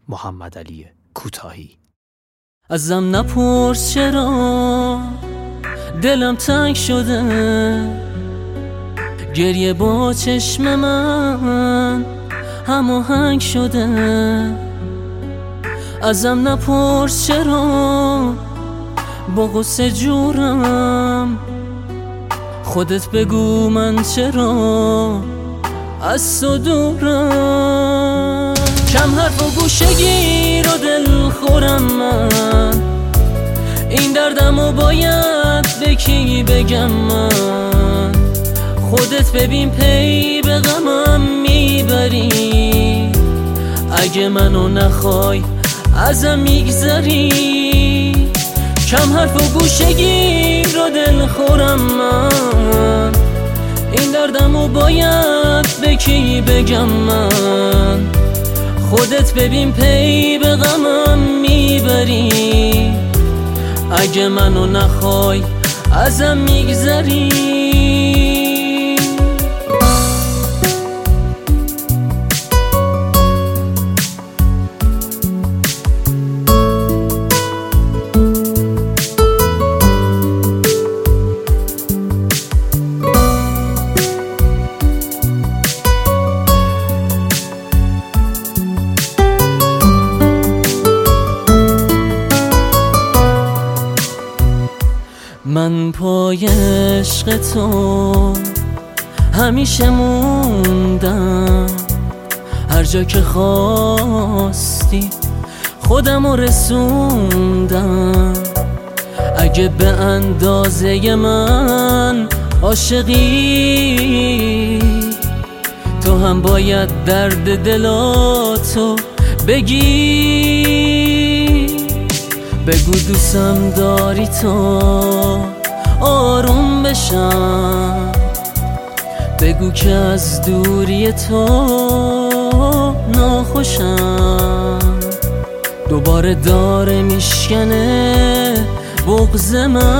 محمدعلی کوتاهی. ازم نپرس چرا دلم تنگ شده، گریه با چشم من هماهنگ شده. ازم نپرس چرا با غصه جورم، خودت بگو من چرا از تو دورم. کم حرف و گوشه گیر و دل خورم من، این دردمو باید به کی بگم من؟ خودت ببین پی به غمم میبری، اگه منو نخوای ازم میگذری. کم حرف و گوشه گیر و دل خورم من، این دردمو باید به کی بگم من؟ خودت ببین پی به غمم میبری، اگه منو نخوای ازم میگذری. من پای عشق تو همیشه موندم، هر جا که خواستی خودمو رسوندم. اگه به اندازه من عاشقی، تو هم باید درد دلاتو بگی. بگو دوستم داری تو آروم بشم، بگو که از دوری تو ناخوشم. دوباره داره میشکنه بغض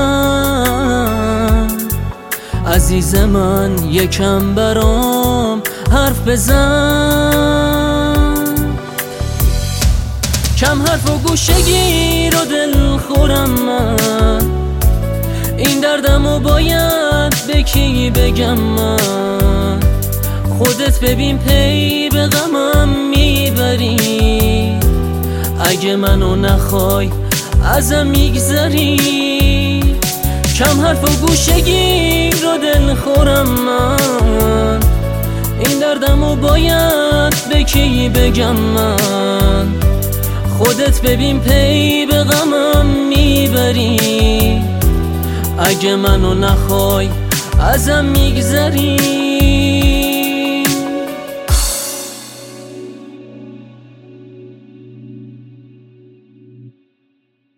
من، عزیز من یکم برام حرف بزن. کم حرف و گوشه گیر و دل خورم من، این دردمو باید به کی بگم من؟ خودت ببین پی به غمم میبری، اگه منو نخوای ازم میگذری. کم حرف و گوشه گیر و دل خورم من، این دردمو باید به کی بگم من؟ خودت ببین پی به غمم میبری، اگه منو نخوای ازم میگذری.